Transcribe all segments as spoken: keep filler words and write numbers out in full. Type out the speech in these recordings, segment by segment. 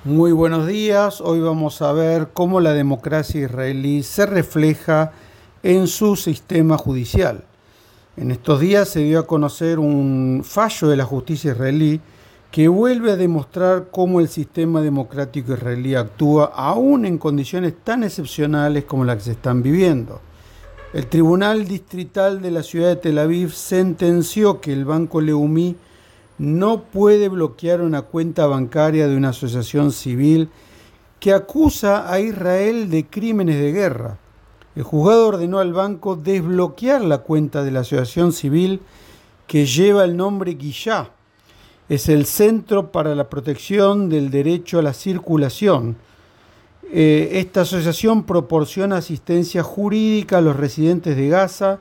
Muy buenos días. Hoy vamos a ver cómo la democracia israelí se refleja en su sistema judicial. En estos días se dio a conocer un fallo de la justicia israelí que vuelve a demostrar cómo el sistema democrático israelí actúa aún en condiciones tan excepcionales como las que se están viviendo. El Tribunal Distrital de la ciudad de Tel Aviv sentenció que el Banco Leumi no puede bloquear una cuenta bancaria de una asociación civil que acusa a Israel de crímenes de guerra. El juzgado ordenó al banco desbloquear la cuenta de la asociación civil que lleva el nombre Guillá. Es el Centro para la Protección del Derecho a la Circulación. Eh, esta asociación proporciona asistencia jurídica a los residentes de Gaza,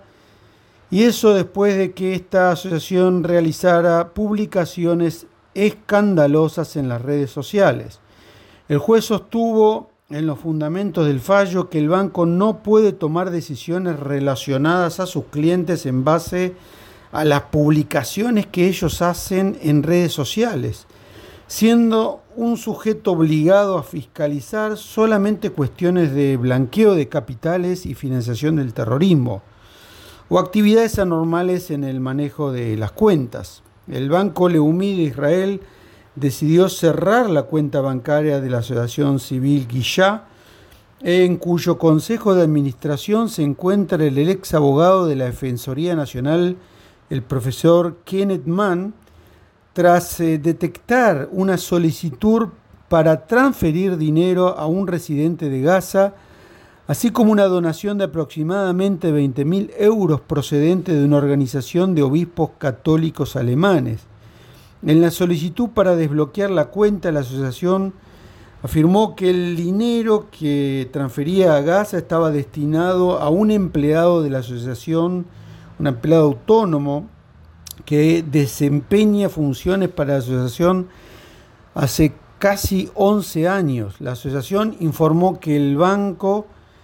y eso después de que esta asociación realizara publicaciones escandalosas en las redes sociales. El juez sostuvo en los fundamentos del fallo que el banco no puede tomar decisiones relacionadas a sus clientes en base a las publicaciones que ellos hacen en redes sociales, siendo un sujeto obligado a fiscalizar solamente cuestiones de blanqueo de capitales y financiación del terrorismo, o actividades anormales en el manejo de las cuentas. El Banco Leumi de Israel decidió cerrar la cuenta bancaria de la Asociación Civil Guillá, en cuyo consejo de administración se encuentra el ex abogado de la Defensoría Nacional, el profesor Kenneth Mann, tras eh, detectar una solicitud para transferir dinero a un residente de Gaza, así como una donación de aproximadamente veinte mil euros procedente de una organización de obispos católicos alemanes. En la solicitud para desbloquear la cuenta, la asociación afirmó que el dinero que transfería a Gaza estaba destinado a un empleado de la asociación, un empleado autónomo que desempeña funciones para la asociación hace casi once años. La asociación informó que el banco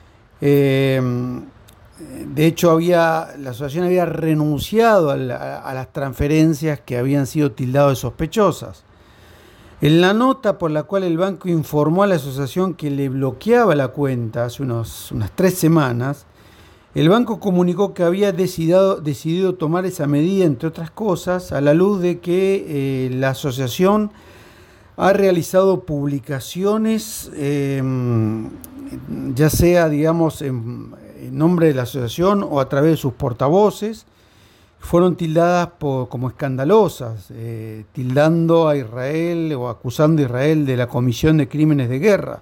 Eh, de hecho, había, la asociación había renunciado a, la, a las transferencias que habían sido tildadas de sospechosas. En la nota por la cual el banco informó a la asociación que le bloqueaba la cuenta hace unos, unas tres semanas, el banco comunicó que había decidido, decidido tomar esa medida, entre otras cosas, a la luz de que eh, la asociación ha realizado publicaciones, eh, ya sea, digamos, en, en nombre de la asociación o a través de sus portavoces, fueron tildadas por, como escandalosas, eh, tildando a Israel o acusando a Israel de la comisión de crímenes de guerra.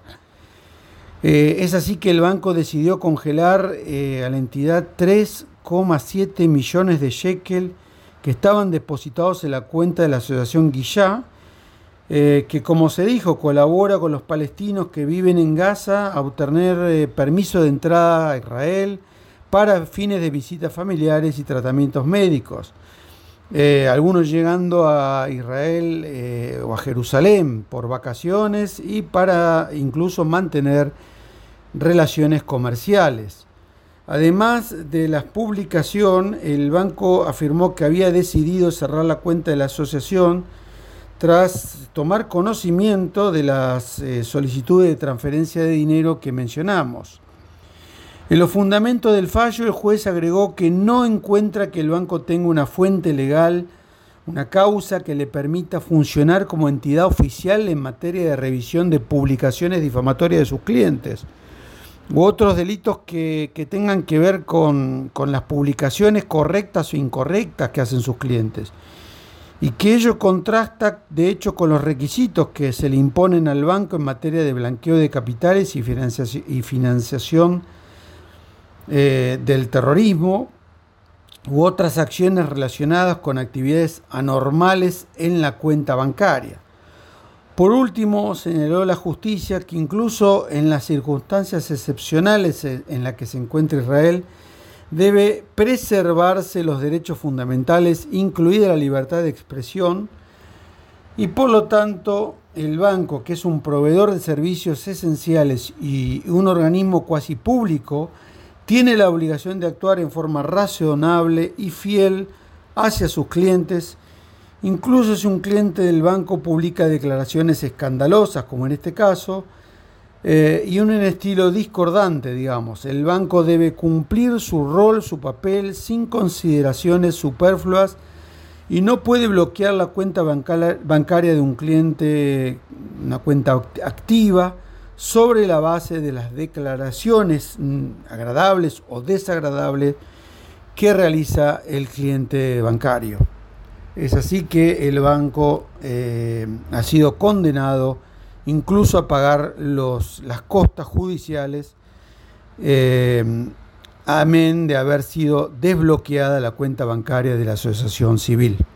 Eh, es así que el banco decidió congelar eh, a la entidad tres coma siete millones de shekel que estaban depositados en la cuenta de la asociación Guillá, Eh, que, como se dijo, colabora con los palestinos que viven en Gaza a obtener eh, permiso de entrada a Israel para fines de visitas familiares y tratamientos médicos. Eh, algunos llegando a Israel eh, o a Jerusalén por vacaciones y para incluso mantener relaciones comerciales. Además de la publicación, el banco afirmó que había decidido cerrar la cuenta de la asociación tras tomar conocimiento de las eh, solicitudes de transferencia de dinero que mencionamos. En los fundamentos del fallo, el juez agregó que no encuentra que el banco tenga una fuente legal, una causa que le permita funcionar como entidad oficial en materia de revisión de publicaciones difamatorias de sus clientes, u otros delitos que, que tengan que ver con, con las publicaciones correctas o incorrectas que hacen sus clientes, y que ello contrasta de hecho con los requisitos que se le imponen al banco en materia de blanqueo de capitales y financiación, y financiación eh, del terrorismo u otras acciones relacionadas con actividades anormales en la cuenta bancaria. Por último, señaló la justicia que incluso en las circunstancias excepcionales en las que se encuentra Israel, debe preservarse los derechos fundamentales, incluida la libertad de expresión, y por lo tanto el banco, que es un proveedor de servicios esenciales y un organismo cuasi público, tiene la obligación de actuar en forma razonable y fiel hacia sus clientes, Incluso si un cliente del banco publica declaraciones escandalosas, como en este caso, eh, y un en estilo discordante, digamos, el banco debe cumplir su rol, su papel, sin consideraciones superfluas, y no puede bloquear la cuenta bancaria de un cliente, una cuenta activa, sobre la base de las declaraciones agradables o desagradables que realiza el cliente bancario. Es así que el banco eh, ha sido condenado incluso a pagar los, las costas judiciales, eh, amén de haber sido desbloqueada la cuenta bancaria de la asociación civil.